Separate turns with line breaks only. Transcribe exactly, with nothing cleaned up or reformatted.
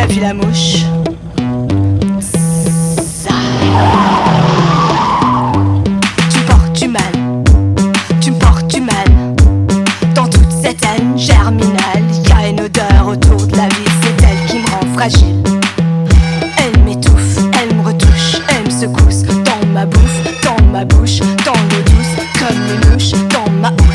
T'as vu la mouche? Ça. Tu me portes du mal, tu me portes du mal. Dans toute cette haine germinale, y a une odeur autour de la vie, c'est elle qui me rend fragile. Elle m'étouffe, elle me retouche, elle me secousse dans ma bouffe, dans ma bouche, dans l'eau douce, comme les mouches, dans ma